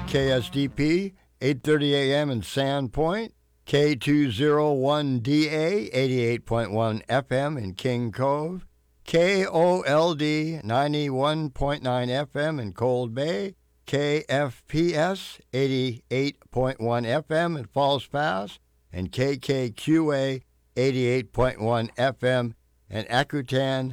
KSDP, 8:30 a.m. in Sandpoint, K201DA, 88.1 FM in King Cove, KOLD, 91.9 FM in Cold Bay, KFPS, 88.1 FM in Falls Pass, and KKQA, 88.1 FM in Akutan,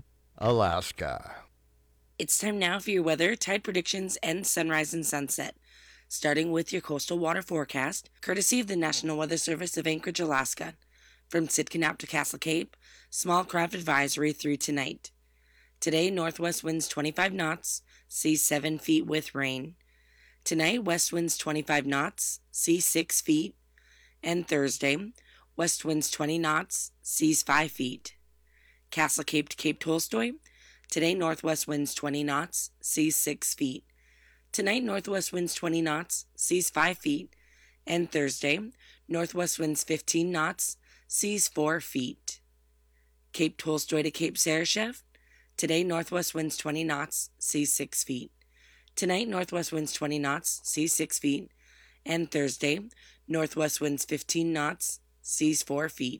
Alaska. It's time now for your weather, tide predictions, and sunrise and sunset. Starting with your coastal water forecast, courtesy of the National Weather Service of Anchorage, Alaska. From Sitka Nap to Castle Cape, small craft advisory through tonight. Today, northwest winds 25 knots, seas 7 feet with rain. Tonight, west winds 25 knots, seas 6 feet. And Thursday, west winds 20 knots, seas 5 feet. Castle Cape to Cape Tolstoy. Today, northwest winds 20 knots, seas 6 feet. Tonight, northwest winds 20 knots, seas 5 feet. And Thursday, northwest winds 15 knots, seas 4 feet. Cape Tolstoy to Cape Sarychev. Today, northwest winds 20 knots, seas 6 feet. Tonight, northwest winds 20 knots, seas 6 feet. And Thursday, northwest winds 15 knots, seas 4 feet.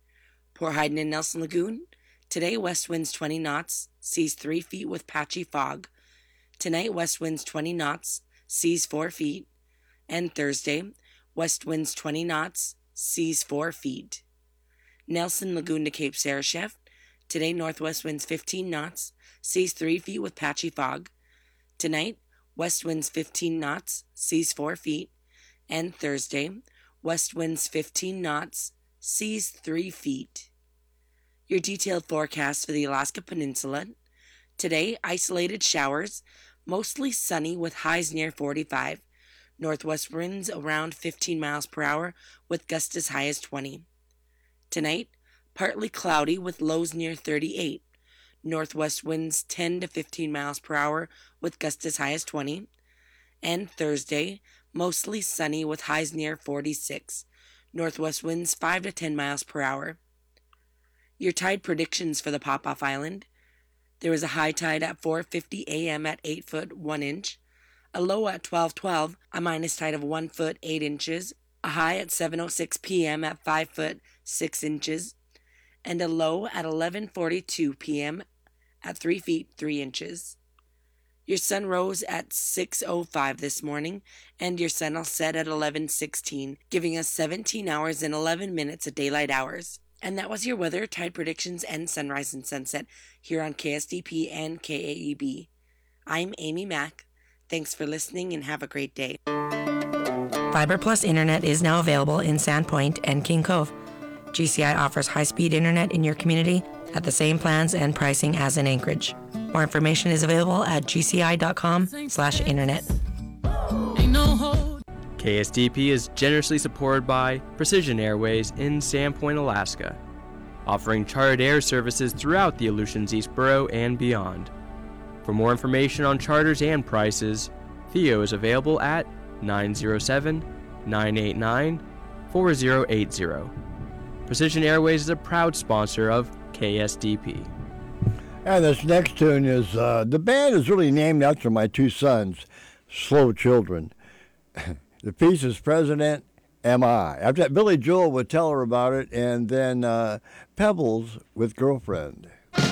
Port Hayden and Nelson Lagoon. Today, west winds 20 knots, seas 3 feet with patchy fog. Tonight, west winds 20 knots, seas 4 feet. And Thursday, west winds 20 knots, seas 4 feet. Nelson Lagoon to Cape Sarychev. Today, northwest winds 15 knots, seas 3 feet with patchy fog. Tonight, west winds 15 knots, seas 4 feet. And Thursday, west winds 15 knots, seas 3 feet. Your detailed forecast for the Alaska Peninsula. Today, isolated showers, mostly sunny with highs near 45. Northwest winds around 15 miles per hour with gusts as high as 20. Tonight, partly cloudy with lows near 38. Northwest winds 10 to 15 miles per hour with gusts as high as 20. And Thursday, mostly sunny with highs near 46. Northwest winds 5 to 10 miles per hour. Your tide predictions for the Pop-Off Island. There was a high tide at 4:50 a.m. at 8 foot 1 inch, a low at 12:12, a minus tide of 1 foot 8 inches, a high at 7:06 p.m. at 5 foot 6 inches, and a low at 11:42 p.m. at 3 feet 3 inches. Your sun rose at 6:05 this morning, and your sun will set at 11:16, giving us 17 hours and 11 minutes of daylight hours. And that was your weather, tide predictions, and sunrise and sunset here on KSDP and KAEB. I'm Amy Mack. Thanks for listening and have a great day. Fiber Plus Internet is now available in Sandpoint and King Cove. GCI offers high-speed internet in your community at the same plans and pricing as in Anchorage. More information is available at gci.com/internet. KSDP is generously supported by Precision Airways in Sandpoint, Alaska, offering chartered air services throughout the Aleutians East Borough and beyond. For more information on charters and prices, Theo is available at 907-989-4080. Precision Airways is a proud sponsor of KSDP. And this next tune is, the band is really named after my two sons, Slow Children. The piece is President Am I. After that, Billy Joel would tell her about it, and then Pebbles with Girlfriend.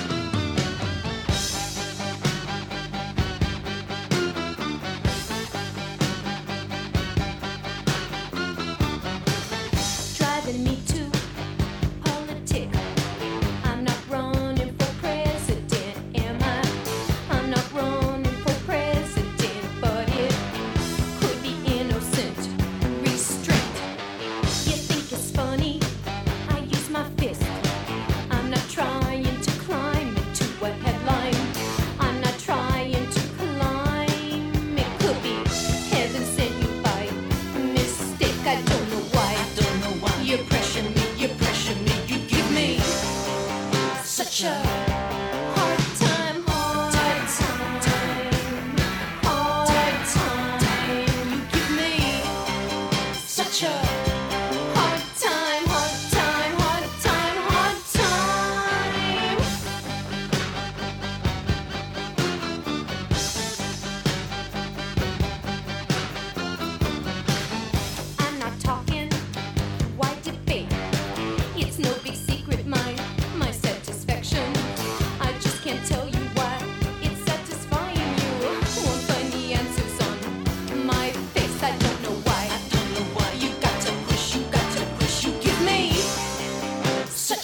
Driving me to politic. I'm not running for president, am I? I'm not running for president, but it could be innocent restraint. You think it's funny? I use my fist. I'm not trying to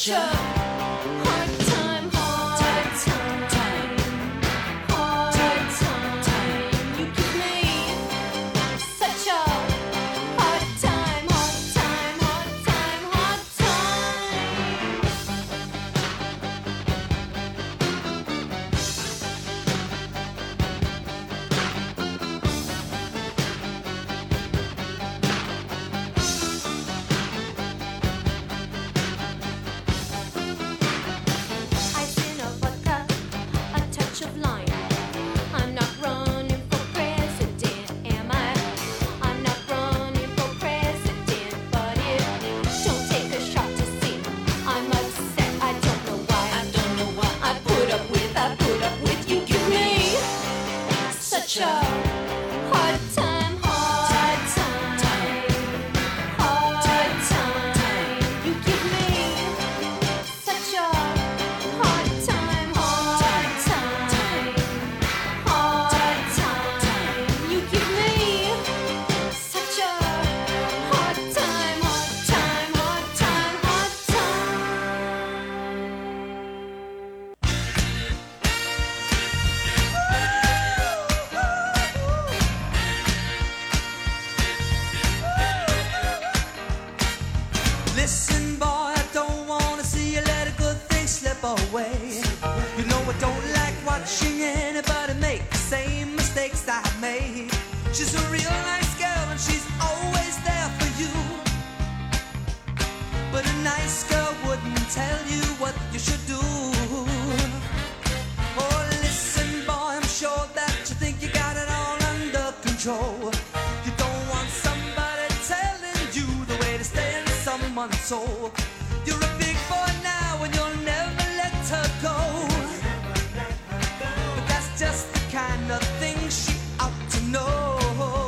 such a hard time, hard time, hard time. You give me such a hard time, hard time, hard time, hard Ice in a vodka, a touch of lime. I'm not running for president, am I? I'm not running for president, but it don't take a shot to see. I'm upset, I don't know why. I don't know why. I put up with you. Give me such a hard time, hard time, hard time. You give me such a hard time, hard time, hard time. You give me such a hard time, hard time, hard time, hard Listen, boy, I don't wanna see you let a good thing slip away. You know I don't like watching anybody make the same mistakes that I made. She's a real nice girl and she's always there for you. But a nice girl wouldn't tell you what you should do. Oh, listen, boy, I'm sure that you think you got it all under control. You don't want somebody telling you the way to stay in someone's soul. You're a big boy now and you'll never let her go. But that's just the kind of thing she ought to know.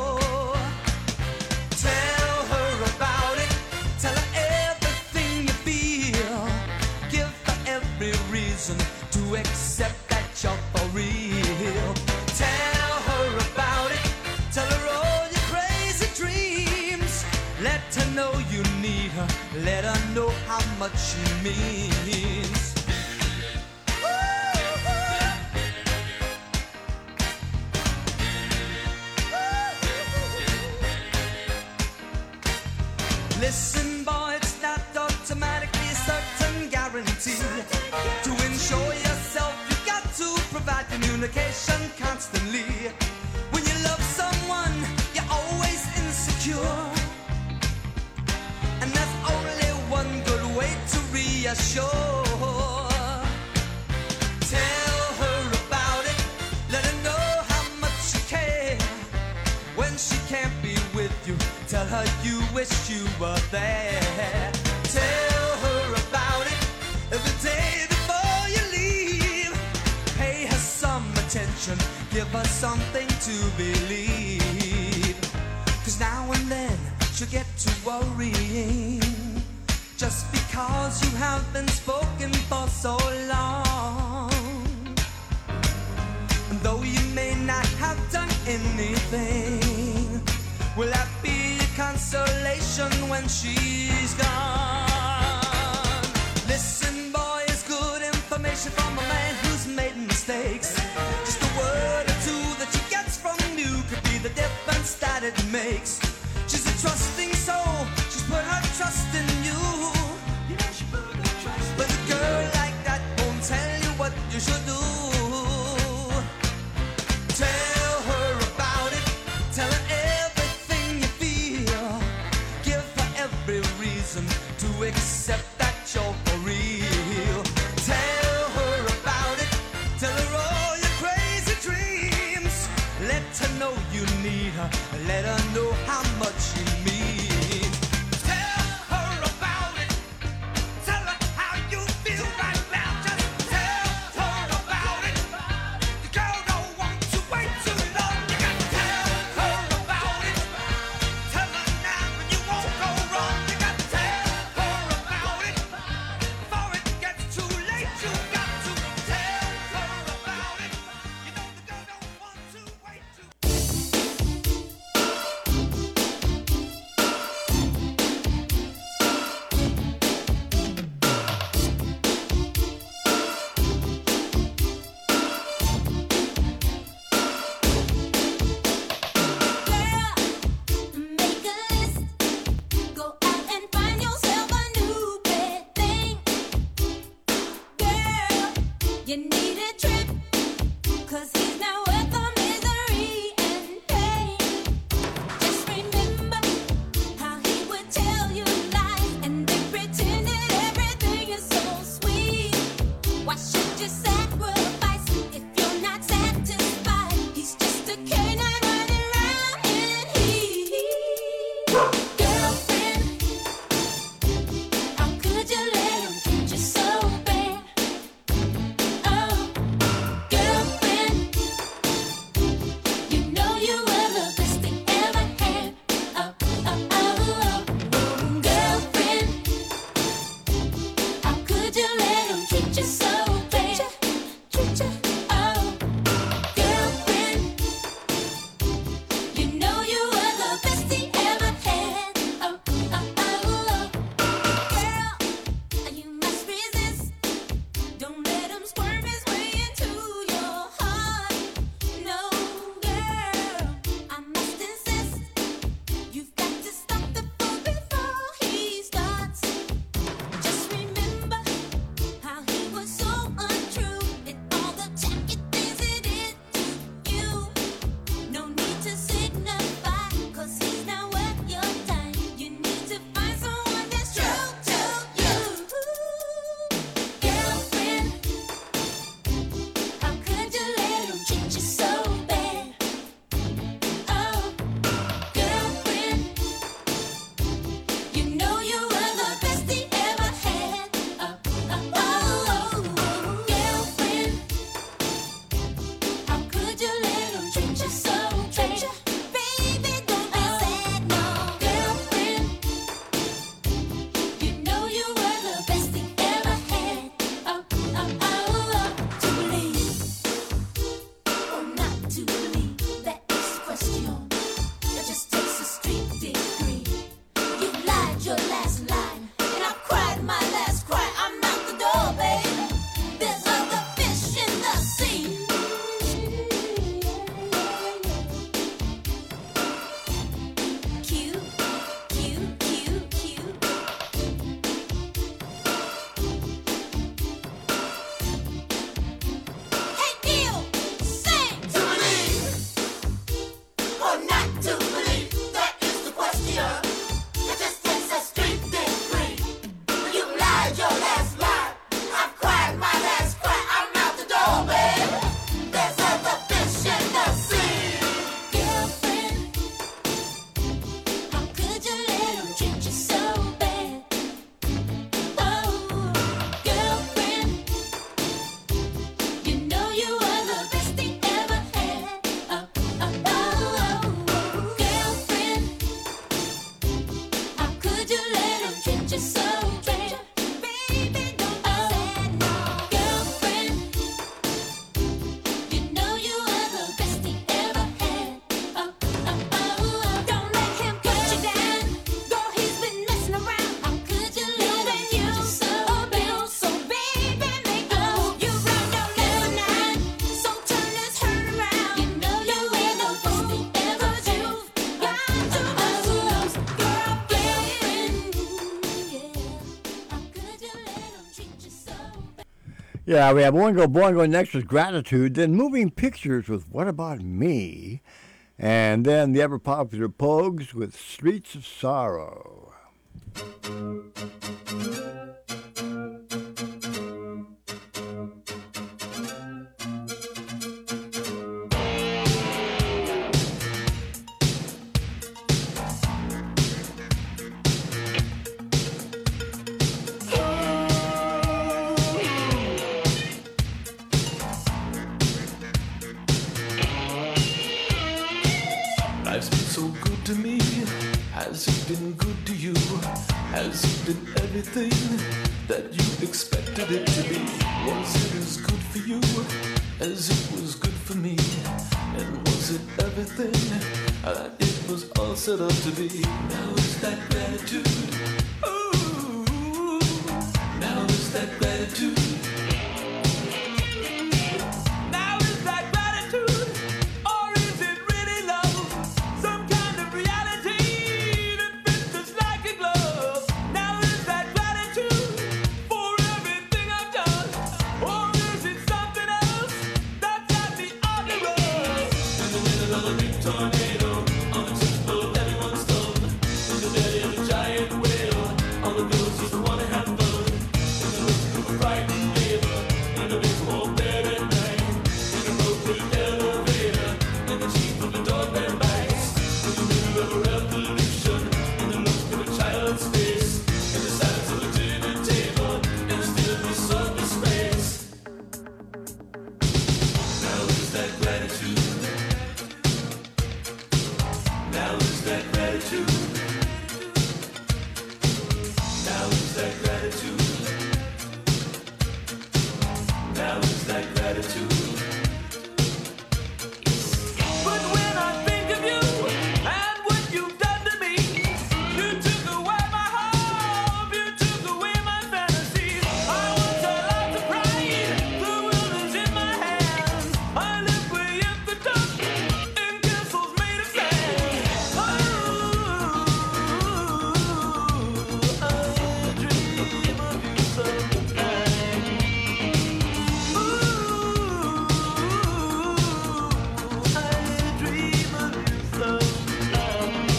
Tell her about it. Tell her everything you feel. Give her every reason to accept that you're for real. Tell her about it. Tell her all your crazy dreams. Let her know you need her. Let her know how much she means. Listen, boy, it's not automatically a certain guarantee. To ensure yourself, you got to provide communication constantly. When you love someone, you're always insecure. And that's only one good way to reassure. Tell her about it. Let her know how much you care. When she can't be with you, tell her you wish you were there. Tell her about it the day before you leave. Pay her some attention. Give her something to believe. 'Cause now and then she'll get to worrying. Just because you have been spoken for so long. And though you may not have done anything, will that be a consolation when she's gone? Listen, boy, it's good information from a man who's made mistakes. Just a word or two that she gets from you could be the difference that it makes. She's a trusting soul, she's put her trust in you. But a girl like that won't tell you what you should do. Tell her about it. Tell her everything you feel. Give her every reason to accept that you're for real. Tell her about it. Tell her all your crazy dreams. Let her know you need her. Let her know how much she means. Tell her about it. Tell her how you feel right now. Just tell her about it. The girl don't want to wait too long. You got to tell her about it. Tell her now and you won't go wrong. You got to tell her about it. Before it gets too late, you got to tell her about it. You know the girl don't want to wait too Yeah, we have Boingo Boingo. Next was Gratitude. Then Moving Pictures with What About Me? And then the ever popular Pogues with Streets of Sorrow. Life's been so good to me. Has it been good to you? Has it been everything that you expected it to be? Was it as good for you as it was good for me? And was it everything that it was all set up to be? Now is that gratitude? Ooh, now is that gratitude? Now is that gratitude? Now is that gratitude? Now is that gratitude? But when I think of you and what you've done to me, you took away my hope, you took away my fantasies. I once had lots of pride, the world is in my hands. I live way at the top in castles made of sand. Oh, I dream of you sometimes. Ooh, I dream of you sometimes.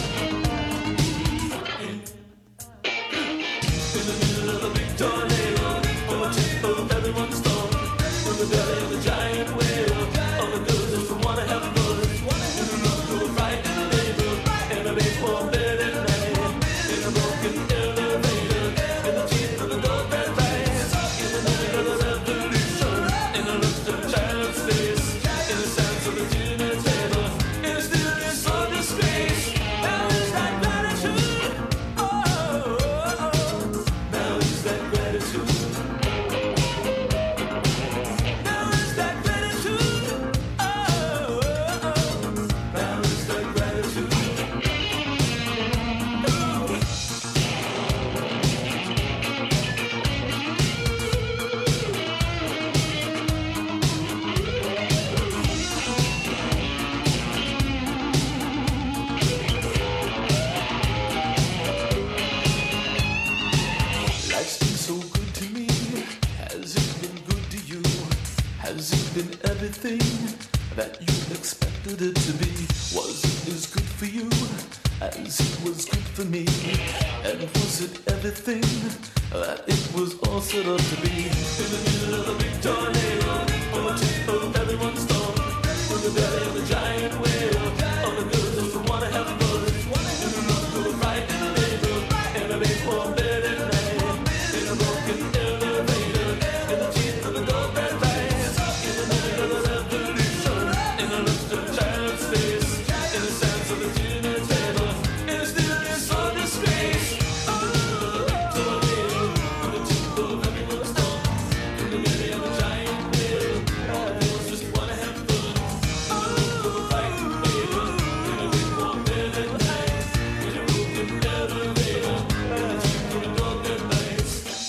In the middle of a big tornado, on the tip of everyone's storm, in the belly of the giant whale, all the girls who wanna have fun, in the rock to a fight in the neighbor, in a baseball bed at night, in a broken elevator, in the teeth of the dog-bed fight, in the middle of the revolution, in the look of a child's face, in the sounds of the dinner table, in the stillness of disgrace. Now is that gratitude? Oh, now is that gratitude? Now is that gratitude? Oh, now is that gratitude? Life's been so good to me. Has it been good to you? Has it been everything that you expected it to be? Was it as good for you as it was good for me? And was it everything that it was all set up to be? In the middle of a big tornado, on the tip of everyone's storm, in the belly of the giant whale, all the girls who wanna have fun, in the rock to a fight in the neighbor, in a baseball bed at night, in a broken elevator, in the teeth of the dog-bed fight, in the middle of the revolution, in the look of a child's face, in the sounds of the dinner table, in the stillness of disgrace. Oh, tornado, on the tip of everyone's tongue, in the belly of a giant whale, all the girls just wanna have fun. In the look of a fight in the neighbor, in a baseball bed at night, in a broken elevator, in the teeth of the dog-bed fight.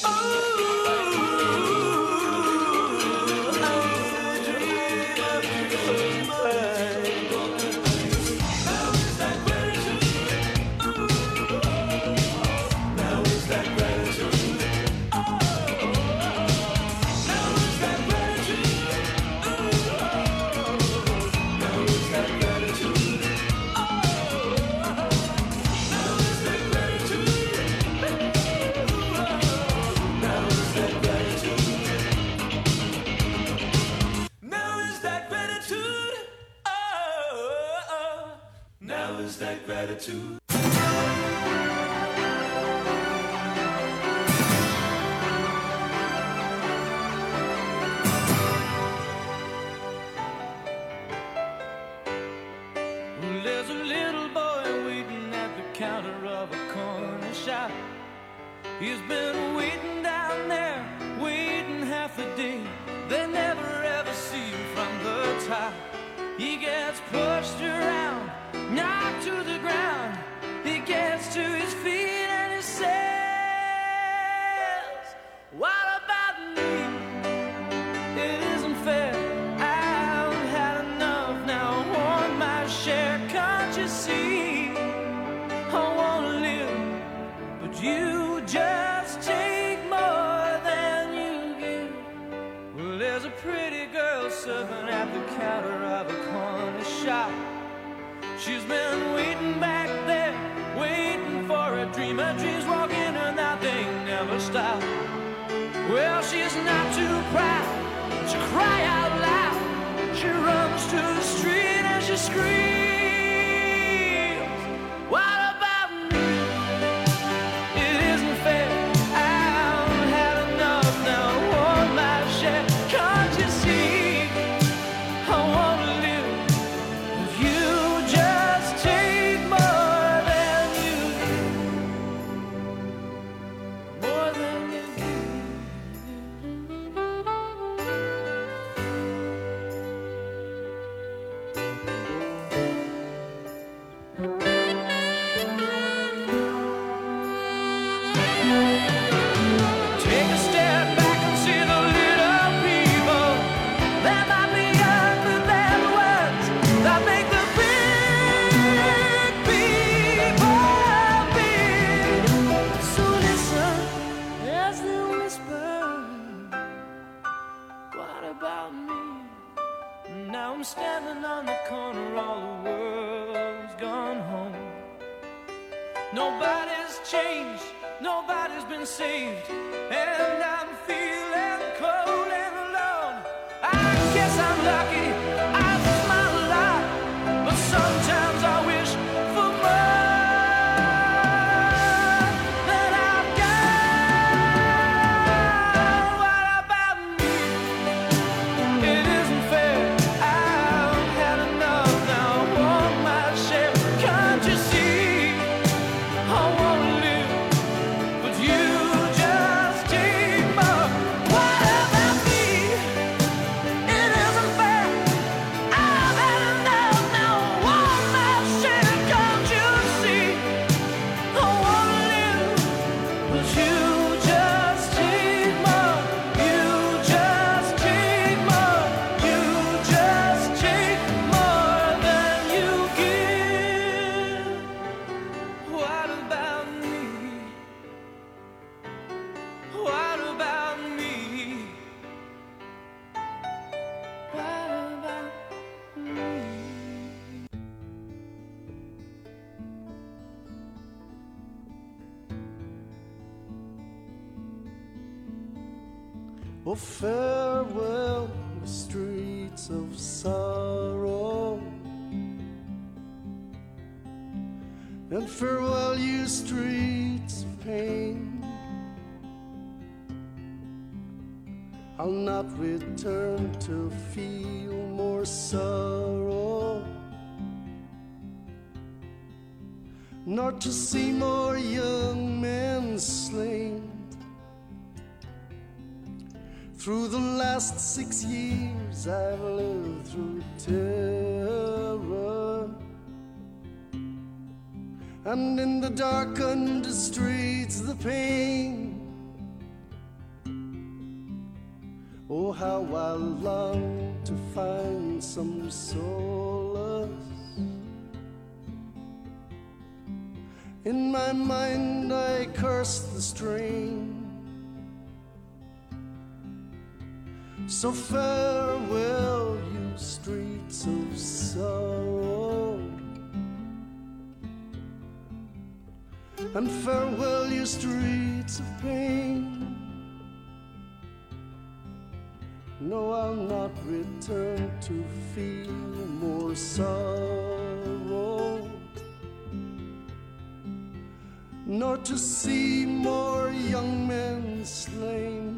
Now is that gratitude? Oh, now is that gratitude? Well, there's a little boy waiting at the counter of a corner shop. He's been waiting down there, waiting half a day. They never ever see him from the top. He gets pushed around, knocked to the ground. He gets to his feet and he says, what about me? It isn't fair. I've had enough now. I want my share. Can't you see? I want to live, but you just take more than you give. Well, there's a pretty girl serving at the counter of a corner shop. She's been waiting back there, waiting for a dream. Her dreams walk in and out, they never stop. Well, she's not too proud to cry out loud. She runs to the street and she screams, what about me? It isn't fair. I've had enough now. I want my share. Can't you see? I want to live, but you just take more Nobody's changed, nobody's been saved, and I'm feeling cold and alone. I guess I'm lucky, I smile a lot, but sometimes I wish for more than I've got. What about me? It isn't fair. I've had enough now. I want my share. Can't you see? I wanna live, but you just take more. What about me? It isn't fair. I've had enough now. I want my share. Can't you see? I wanna live, but you just take more. You just take more. You just take more than you give. What about me? What about me? What about me? Oh, farewell, the streets of sorrow, and farewell, you streets of pain. I'll not return to feel more sorrow, nor to see more young men slain. Through the last 6 years I've lived through terror, and in the darkened streets the pain. Oh, how I long to find some solace. In my mind I curse the strain. So farewell, you streets of sorrow, and farewell, you streets of pain. No, I'll not return to feel more sorrow, nor to see more young men slain.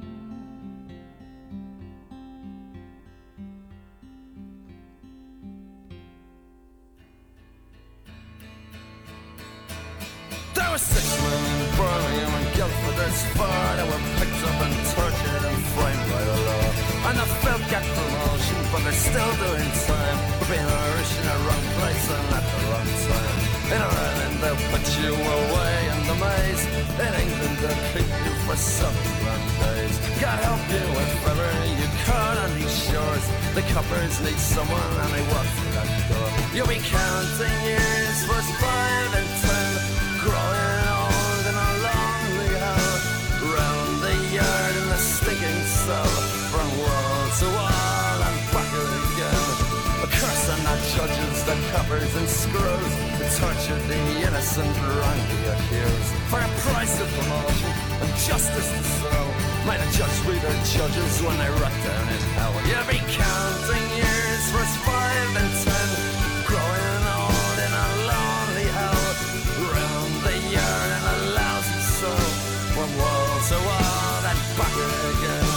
There were 6 men in Birmingham and Guildford, there's 4 that were picked up and tortured and framed by the law. And the folk got promotion, but they're still doing time for being Irish in the wrong place and at the wrong time. In Ireland they'll put you away in the maze. In England they'll keep you for 7 long days. God help you if ever you caught on these shores. The coppers need someone and they walk through that door. You'll be counting years, verse 5 and 10. Growing old in a lonely hell, round the yard in the stinking cell, from wall to wall and back again. A curse on the judges, the coppers and screws, who tortured the innocent, wrongly accused. For a price of promotion and justice to serve, might a judge be their judges when they rot down in hell. You'll be counting years, verse 5 and 10, growing old in a lonely hell, round the yard in a lousy soul, from wall to wall and back again.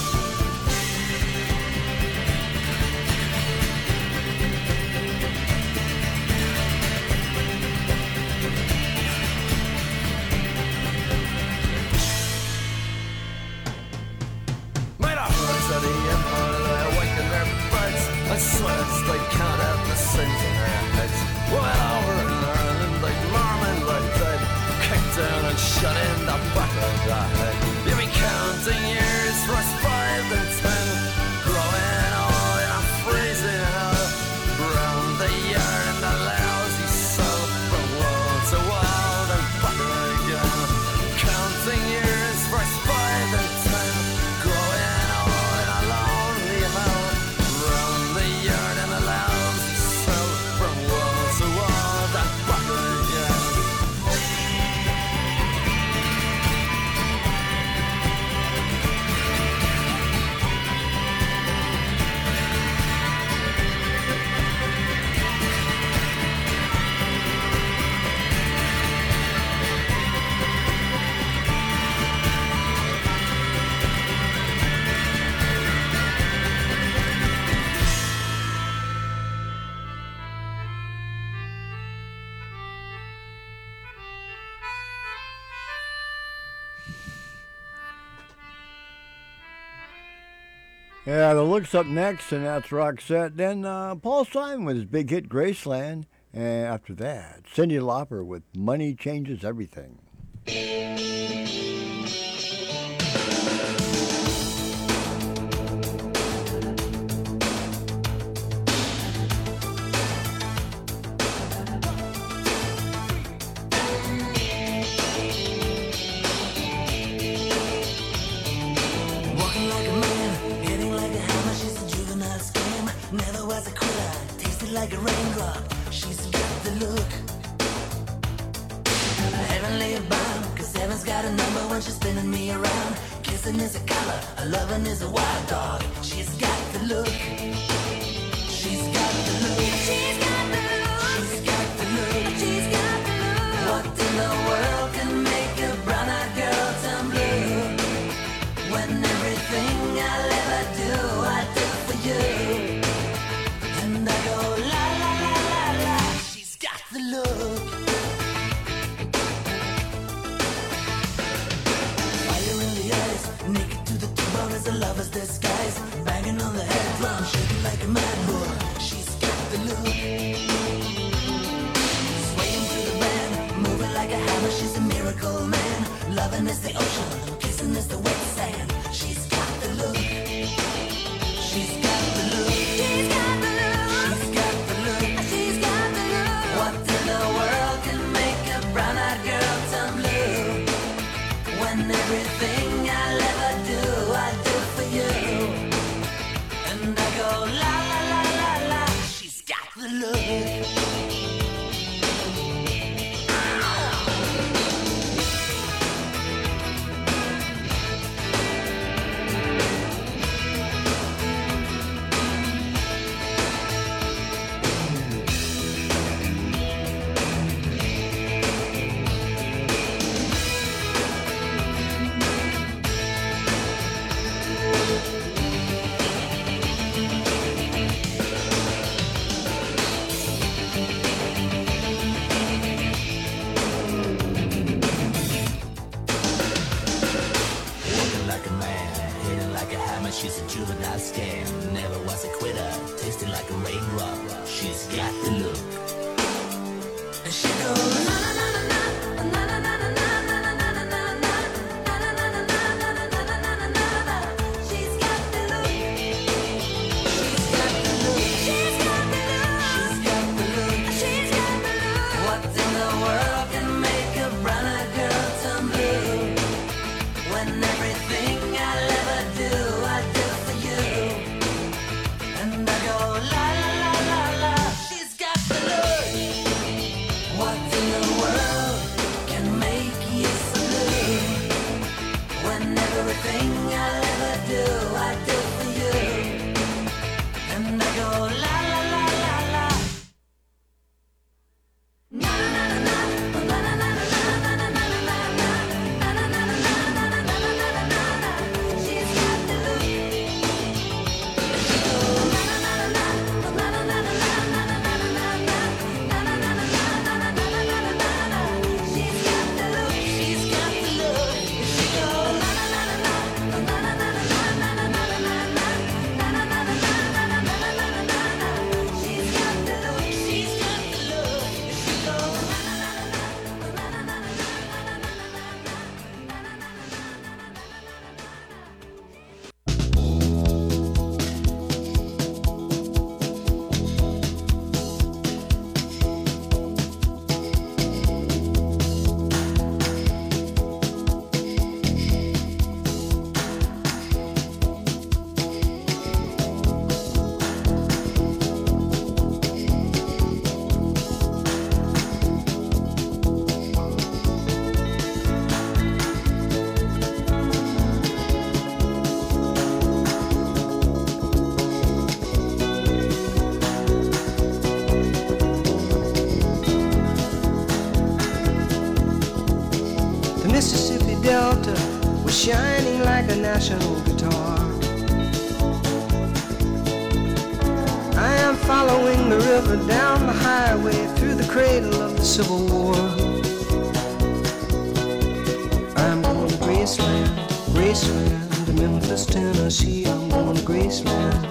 May the horns of the empire lie awake in their beds and sweat as they count out the sins in their heads. Well, over in Ireland they marmon like dead, kicked down and shut in the back of the head. You'll be counting years, first 5 and 10, growing old in a freezing hell, round the yard in the lousy cell, from wall to wall and back again. Counting years, first 5 and 10, growing old in a lonely hell, round the yard in the lousy cell, from wall to wall and back again. Yeah, the Looks up next, and that's Roxette. Then Paul Simon with his big hit Graceland. And after that, Cyndi Lauper with Money Changes Everything. Walking like a man, hitting like a hammer. She's a juvenile scam. Never was a quitter, tasted like a raindrop. She's got the look. Heavenly bound, cause heaven's got a number when she's spinning me around. Kissing is a color, a loving is a wild dog. She's got the look. She's got the look. She's got the look. She's got the look. She's got the look. What in the world can make a brown-eyed girl turn blue? When everything I'll ever do, I do for you. And I go la la la la la. She's got the look. Fire in the eyes, naked to the bone as a lover's disguise. Banging on the head drum, shaking like a mad bull. She's got the look. Swaying through the band, moving like a hammer. She's a miracle man. Loving is the ocean, kissing is the wet sand. She's got the look. She's got the look. She's got the look. She's got the look. She's got the look. What in the world can make a brown-eyed girl turn blue? When everything I'll ever do, I do for you. And I go la la la la la. She's got the look. Walking like a man, hitting like a hammer. She's a juvenile scam. Never was a quitter, tasting like a raindrop. She's got the look. And she goes na na na na na na na na na na na na na na. She's got the look. She's got the look. She's got the look. She's got the look. She's got the look. What in the world can make a brown-eyed girl turn blue? When everything I'll ever do, I do for you. And I go la la la la la. She's got the look. What in the world can make you so blue? When everything I'll ever do, I do for you. And I go la la la la la. Na na na na na na na na na na na na na. She's got the look. She goes na na na na na na na na na na na. She's got the look. She's got the look. She goes na na na na na na na na na na na na. She's got the look. She's got the look. She goes na na na na na na na na. The Mississippi Delta was shining like a national guitar. I am following the river down the highway through the cradle of the Civil War. I'm going to Graceland, Graceland, Memphis, Tennessee, I'm going to Graceland.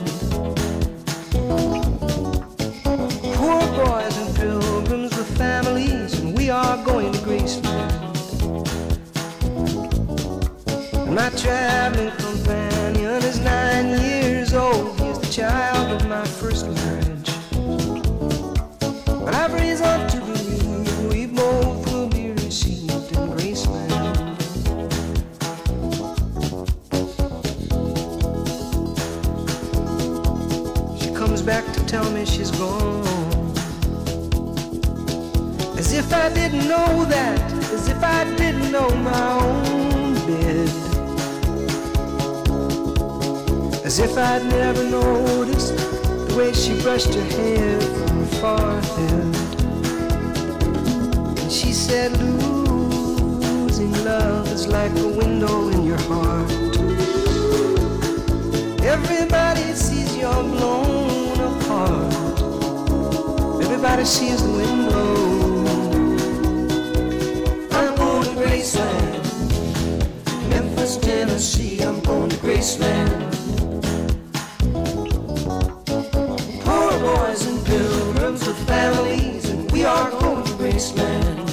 Poor boys and pilgrims with families, and we are going to Graceland. And my traveling companion is 9 years old. He is the child of my first marriage. But I've reason to believe we both will be received in Graceland. She comes back to tell me she's gone. As if I didn't know that, as if I didn't know my own bed. As if I'd never noticed the way she brushed her hair from her forehead. And she said, losing love is like a window in your heart. Everybody sees you're blown apart. Everybody sees the wind blow. I'm going to Graceland. Memphis, Tennessee, I'm going to Graceland. Poor boys and pilgrims with families, and we are going to Graceland.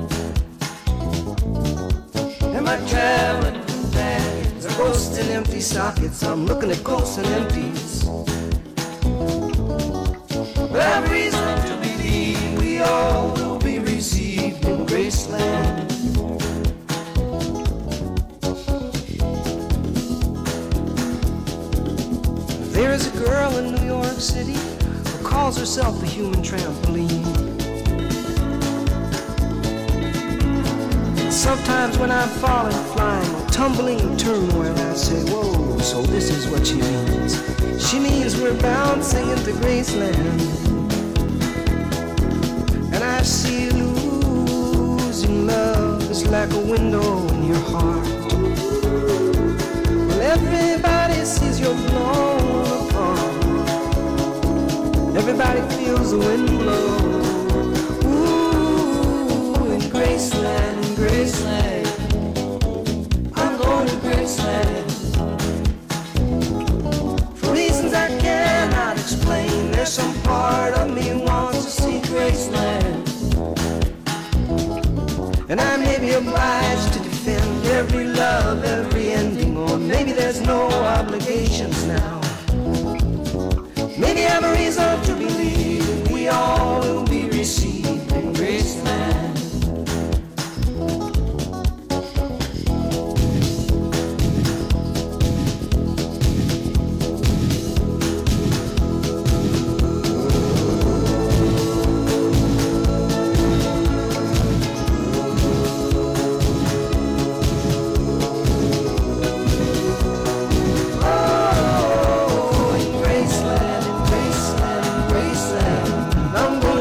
And my traveling companions are ghosts and empty sockets. I'm looking at ghosts and empties. But I've reason to believe we all will be received in Graceland. There is a girl in New York City who calls herself the human trampoline. Sometimes when I'm falling, flying, or tumbling in turmoil, I say, whoa, so this is what she means. She means we're bouncing into Graceland. And I see losing love is like a window in your heart. Well, everybody sees you're blown apart. Everybody feels the wind blow. Ooh, in Graceland, in Graceland, I'm going to Graceland. For reasons I cannot explain, there's some part of me wants to see Graceland. And I may be obliged to defend every love, every ending, or maybe there's no obligations now. Maybe I'm a reason to believe we all will be received in Graceland. Oh, in Graceland, in Graceland, in Graceland, I'm going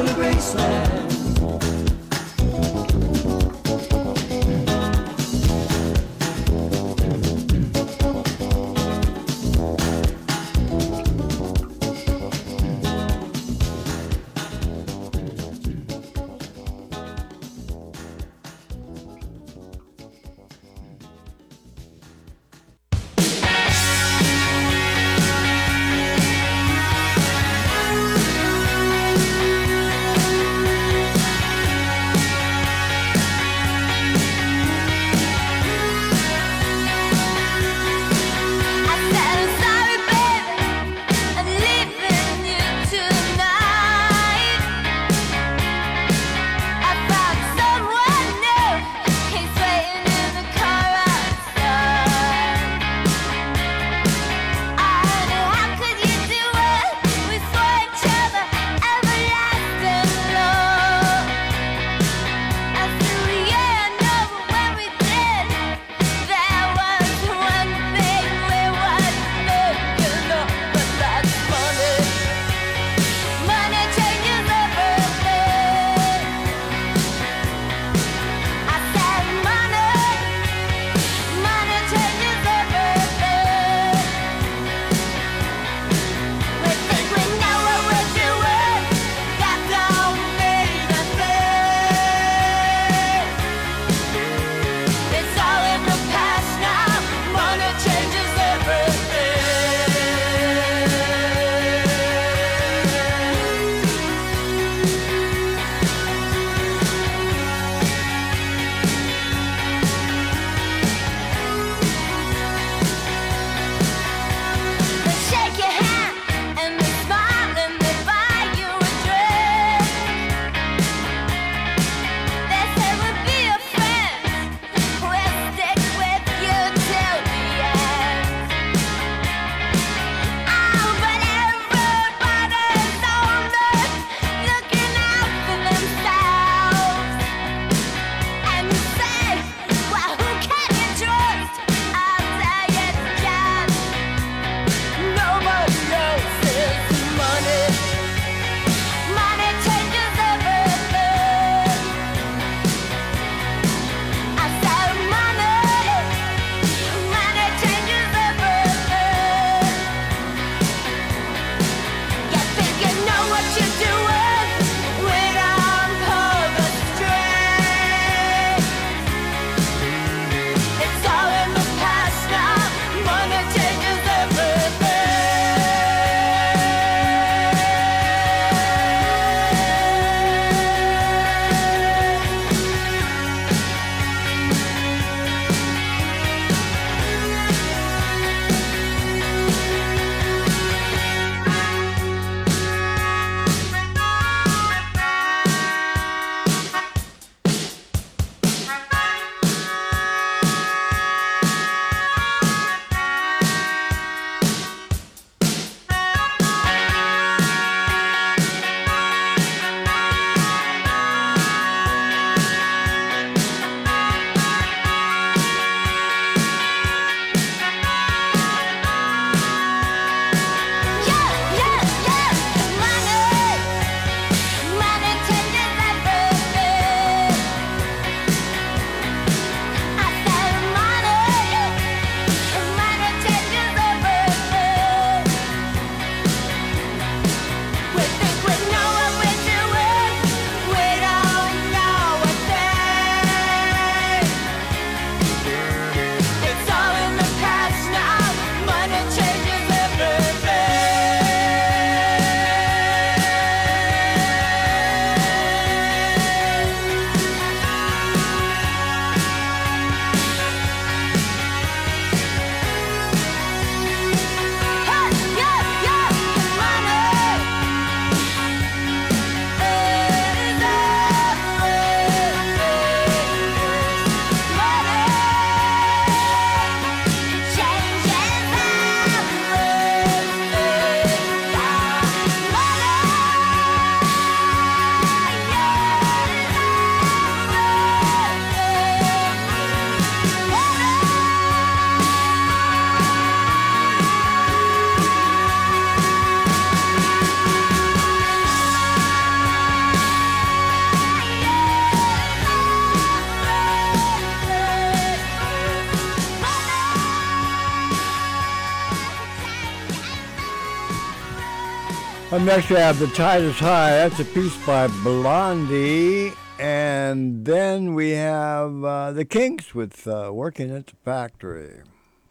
Up next we have The Tide is High. That's a piece by Blondie. And then we have the Kinks with Working at the Factory.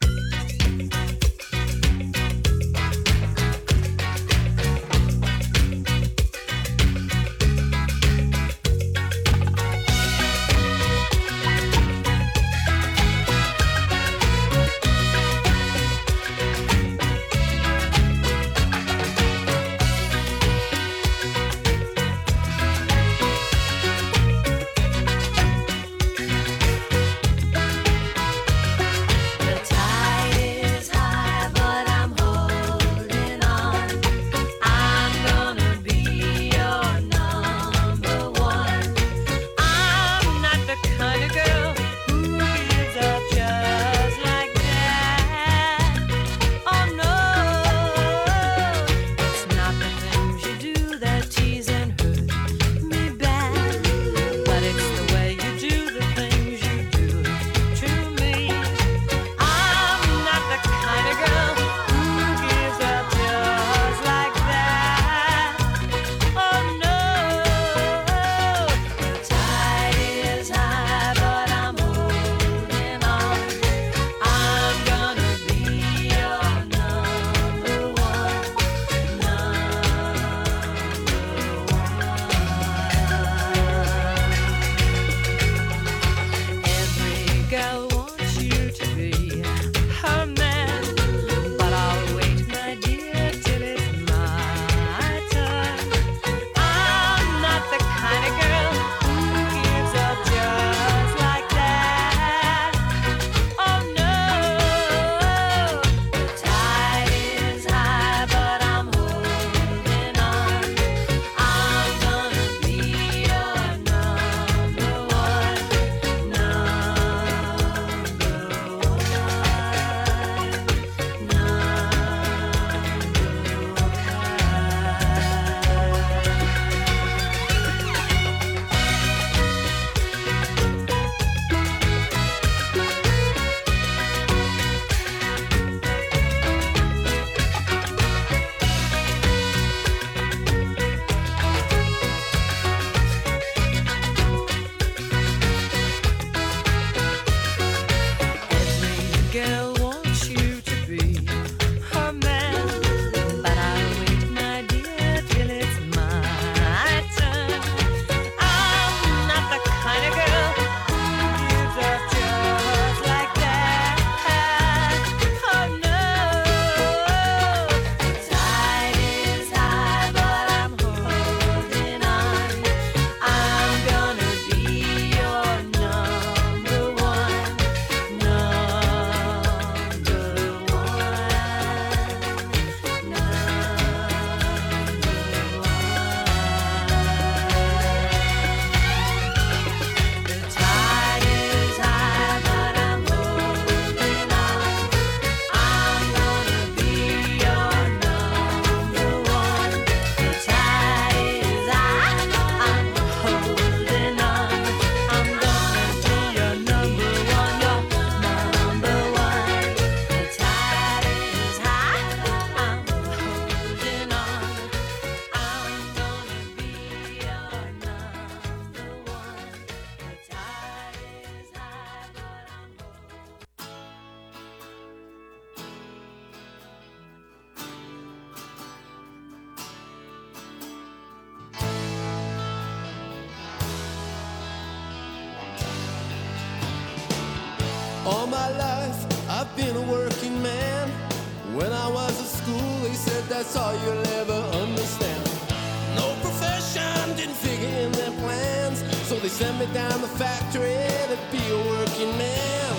All my life I've been a working man. When I was at school they said that's all you'll ever understand. No profession didn't figure in their plans, so they sent me down the factory to be a working man.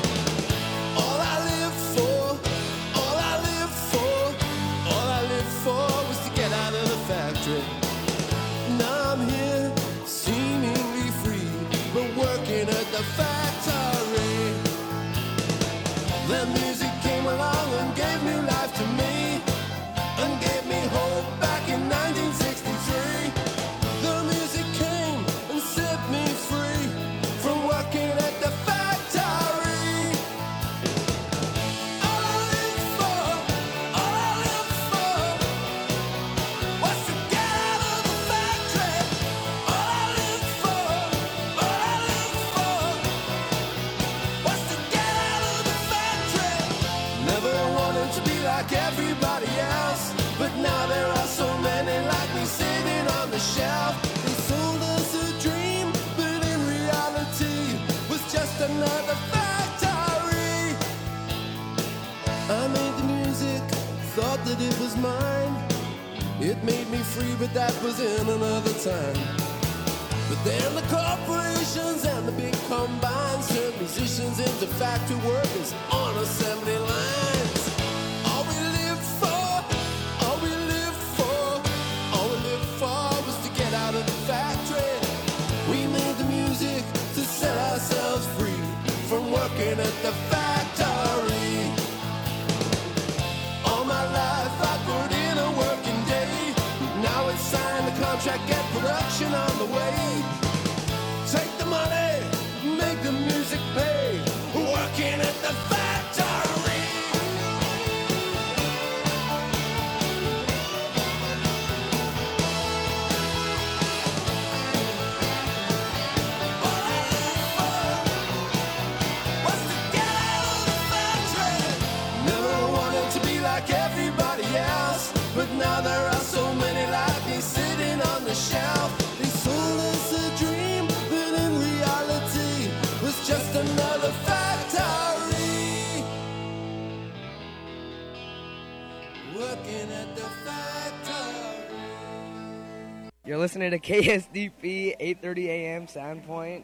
All I lived for, all I lived for, all I lived for was to get out of the factory. Now I'm here, seemingly free, but working at the factory. The music came along and gave new life to me, and gave me hope back in 1963. The music came and set me free from work another factory. I made the music, thought that it was mine. It made me free, but that was in another time. But then the corporations and the big combines turned musicians into factory workers on assembly lines. All we lived for, all we lived for, all we lived for was to get out of the factory. We made the music to set ourselves free from working at the factory. All my life I put in a working day. Now it's signed the contract, get production on the way. Take the money, make the music pay. Working at the factory. All I live for was to get out of the factory. Never wanted to be like everybody else, but now there are so many like me sitting on the shelf. They sold us a dream, but in reality was just another factory. Working at the factory. You're listening to KSDP 8:30 AM Soundpoint,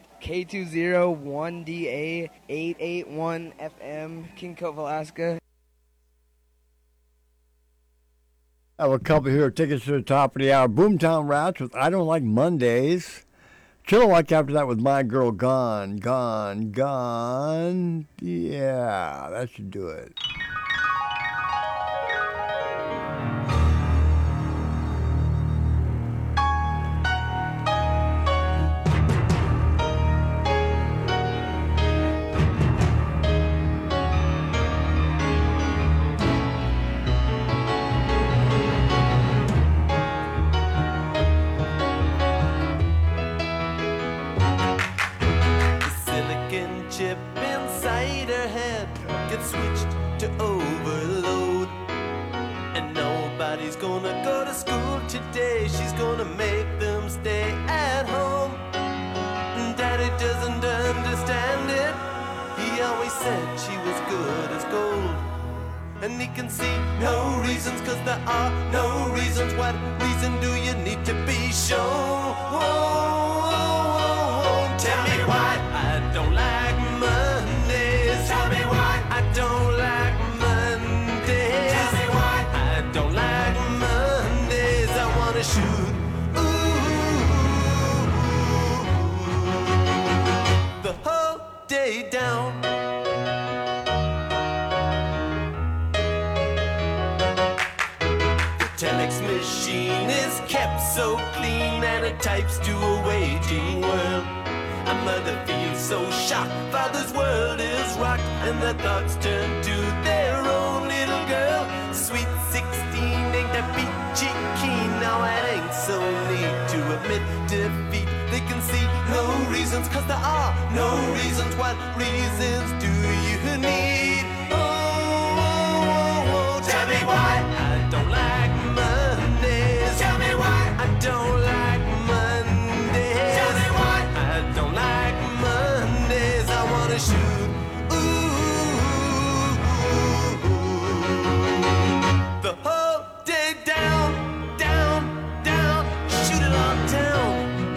K201DA 881 FM, King Cove, Alaska. I have a couple here tickets to the top of the hour. Boomtown Rats with I Don't Like Mondays. Chilliwack after that with My Girl Gone, Gone, Gone. Yeah, that should do it. The silicon chip inside her head gets switched to overload. And nobody's gonna go to school today. She's gonna make them stay at home. And Daddy doesn't understand it. He always said she was good as gold. And he can see no reasons, 'cause there are no reasons. What reason do you need to be shown? Tell me why I don't like Mondays. Tell me why I don't like Mondays. Tell me why I don't like Mondays. I wanna shoot. Ooh, the whole day down. Telex machine is kept so clean and it types to a waiting world. A mother feels so shocked, father's world is rocked, and their thoughts turn to their own little girl. Sweet 16 ain't that peachy keen, now it ain't so neat to admit defeat. They can see no reasons, 'cause there are no reasons. What reasons do you need? Oh, tell me why I don't like Mondays. Tell me why I don't like Mondays. Tell me why I don't like Mondays. I wanna shoot. Ooh, the whole day down, down, down. Shoot it on down.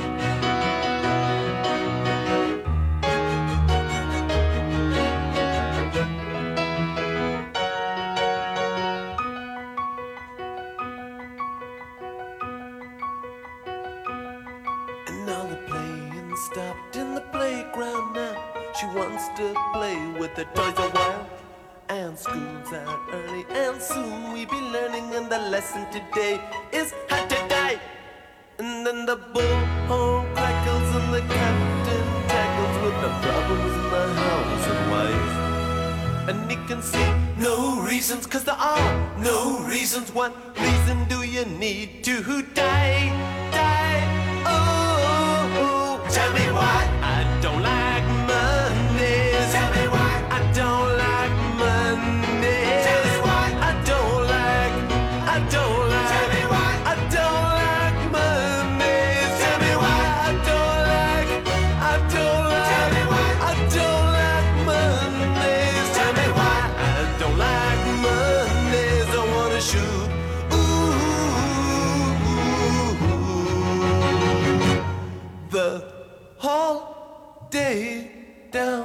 And now the playing stopped in the playground now. She wants to play with the toys a while. And school's out early and soon we be learning. And the lesson today is how to die. And then the bullhorn crackles and the captain tackles with the problems in the house and wife. And he can see no reasons, 'cause there are no reasons. What reason do you need to die? Die. Oh, tell me why I don't like Mondays. Tell me why I don't like Mondays. Tell me why I don't like. Tell me why I don't like Mondays. Tell me why I don't like. Tell me why I don't like. girl.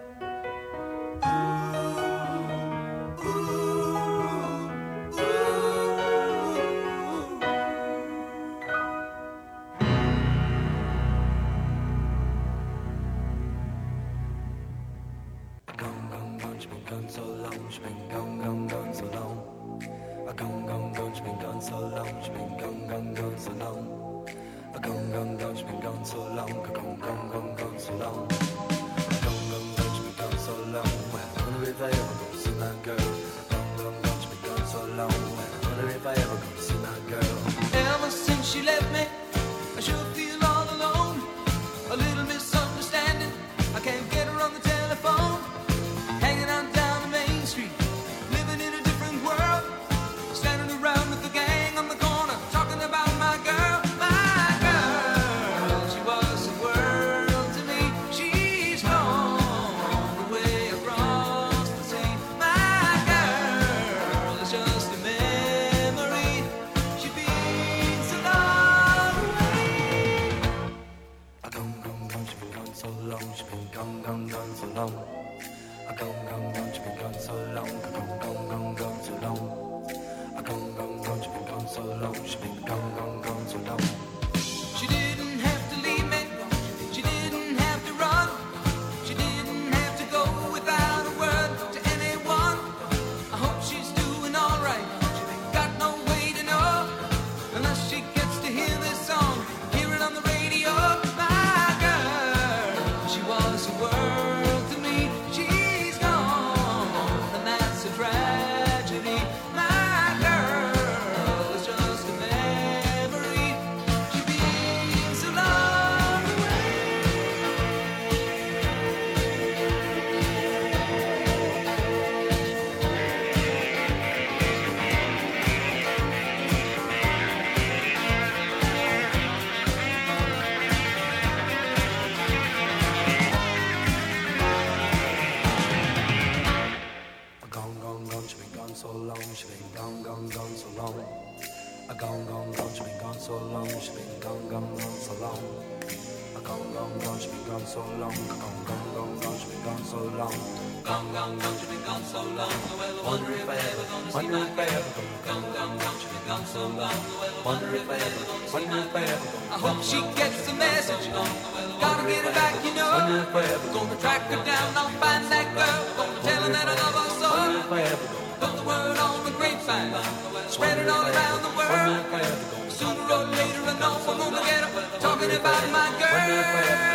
Ever since she left me, I sure feel all alone. A little misunderstanding, I can't get her on the telephone. Hanging out down the main street, living in a different world. Standing around with the gang on the corner, talking about my girl. My girl, she was the world to me. She's gone away across the sea. My girl is just a memory. She's been so long away. She's been gone so long. She's been gone so long. She's been gone so long. Gone so long. She's been gone so long. She's been gone so long. She didn't have to leave me. She didn't have to run. She didn't have to go without a word to anyone. I hope she's doing all right. Got no way to know unless she gets to hear this song, hear it on the radio. My girl, she was the world to me. She's gone, and that's a tragedy. My girl is just a memory. She's been so long away. Gone. She's been gone so long. She's been gone so long. Gone. She's been gone so long. She's been gone so long. Gone. She's been gone so long. Gone. She's been gone so long. She's been gone so long. Well, I wonder if I ever gonna see my girl. She's been gone so long. Well, I wonder if I ever gonna see my girl. I hope she gets the message. Gotta get her back, you know. Gonna track her down, I'll find that girl. Gonna tell her that I love her so. Put the word on the grapevine, spread it all around the world. Sooner or later, I know I'm gonna get her talking about my girl.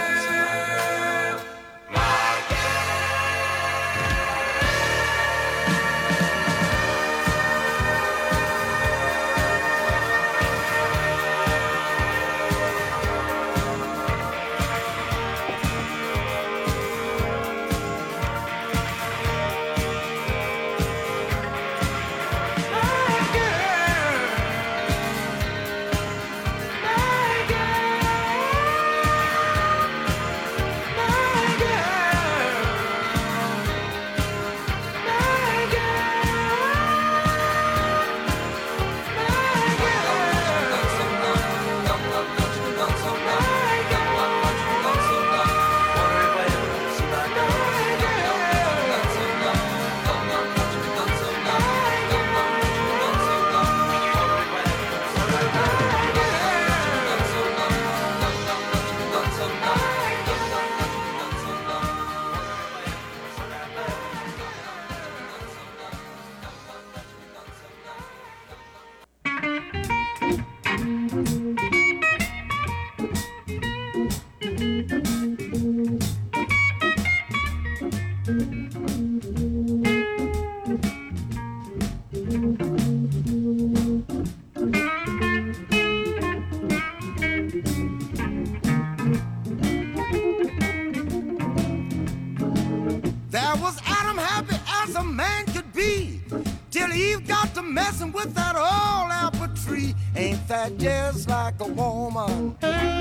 There was Adam happy as a man could be, till Eve got to messing with that old apple tree. Ain't that just like a woman?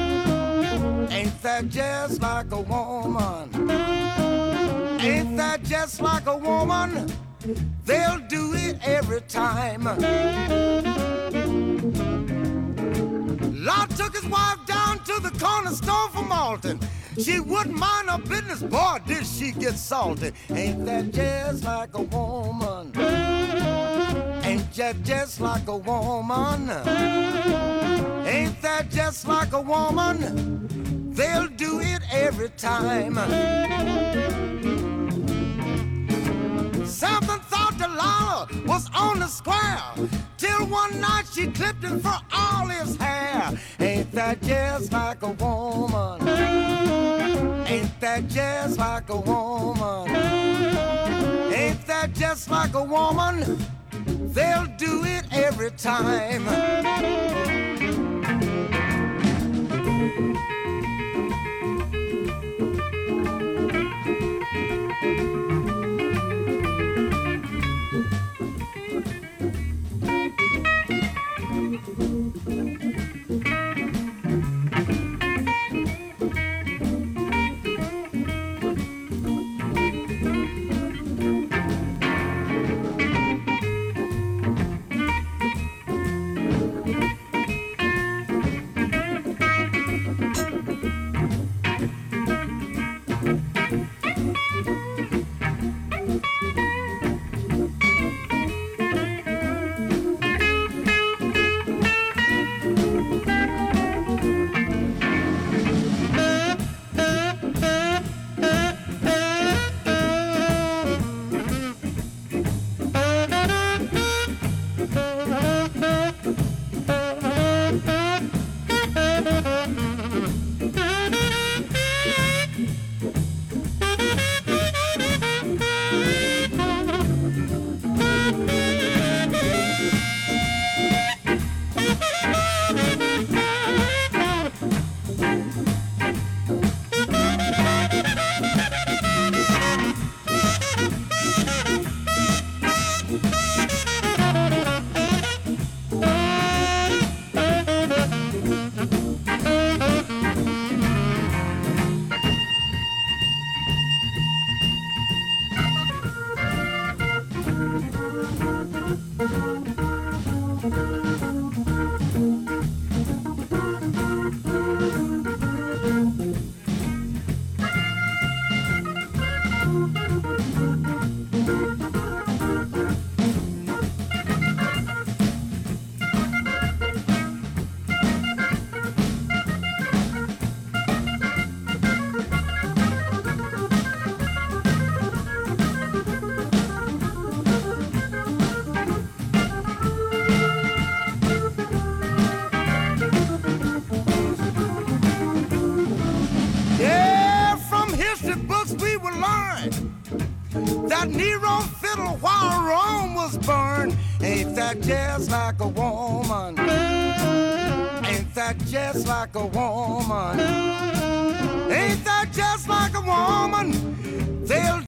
Ain't that just like a woman? Ain't that just like a woman? They'll do it every time. Lot took his wife down to the corner store for Malton. She wouldn't mind her business, boy, did she get salty. Ain't that just like a woman? Ain't that just like a woman? Ain't that just like a woman? They'll do it every time. Something thought Delilah was on the square, till one night she clipped him for all his hair. Ain't that just like a woman? Ain't that just like a woman? Ain't that just like a woman? They'll do it every time. That Nero fiddle while Rome was burned. Ain't that just like a woman? Ain't that just like a woman? Ain't that just like a woman? They'll